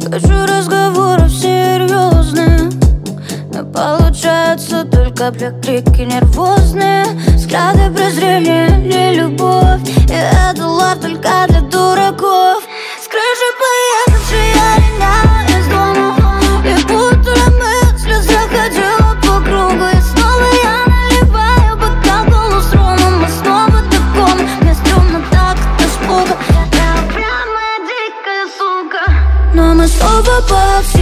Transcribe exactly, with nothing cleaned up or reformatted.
Хочу разговоров серьезных, но получается только крики нервозные. Взгляды презрения, не любовь, и это лав только для дураков. С крыши поехавшей я линяю из дома, и будто мысли заходила по кругу. И снова я наливаю бокал голос ромом, и снова таком. Мне стрёмно так от испуга, я прямо дикая сука. Но мы снова по всей